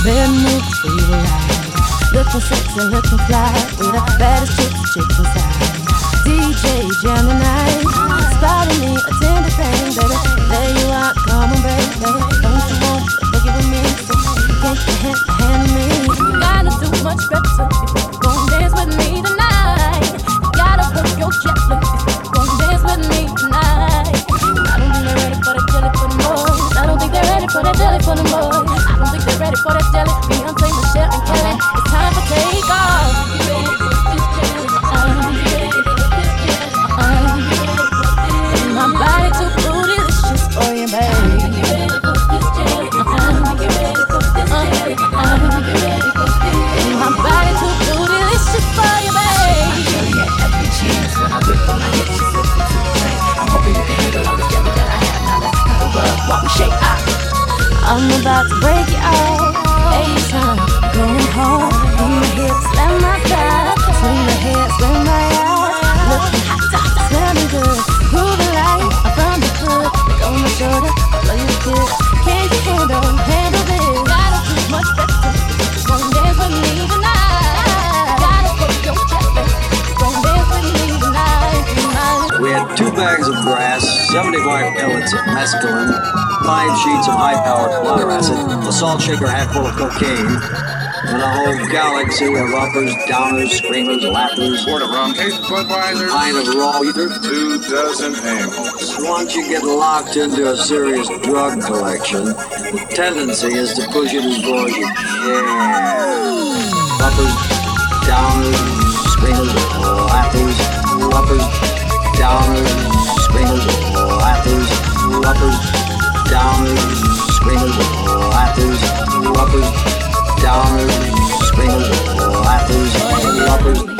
Red moves for you ride. Looking sexy, looking fly, with the baddest chicks inside. DJ jam the night, spotting me a tender thing, baby. There you are, come on, baby. Don't you want to boogie with me? So can't you hand me? Gotta do much better if you gon' dance with me tonight. Gotta work your jet lag if you gon' dance with me tonight. I don't think they're ready for that jelly for the boys. I don't think they're ready for that jelly for the boys. I don't think they're ready for that jelly. Beyonce, Michelle, and Kelly. It's time for take off. My body too bootylicious for you, baby. My body too bootylicious for you, baby. Every chance when I whip on my hips, she says it's a train. I'm hoping you can handle all the jelly that I have. Now let's kind of rub while we shake out. I'm about to break it out. Anytime, going hard. In my hips, let my thighs. Swing your head, swing my eyes. Looking hot, smelling good. Grooving like I'm from the hood. Look on my shoulder, blow your kiss. Can you handle this? Gotta do much better. Gon' dance with me tonight. Gotta put your chest back. Gon' dance with me tonight. We had 2 bags of grass, 75 pellets of mescaline, 5 sheets of high-powered bladder acid, a salt shaker half full of cocaine, and a whole galaxy of uppers, downers, screamers, laughers, Quart of rum, 8 Budweiser, pint of raw ether. 2 dozen amyls. Once you get locked into a serious drug collection, the tendency is to push it as far as you can. Uppers, downers, screamers, laughers, uppers, downers, screamers, laughers, uppers, downers, screamers, laughers, uppers, downers, screamers, laughers, uppers.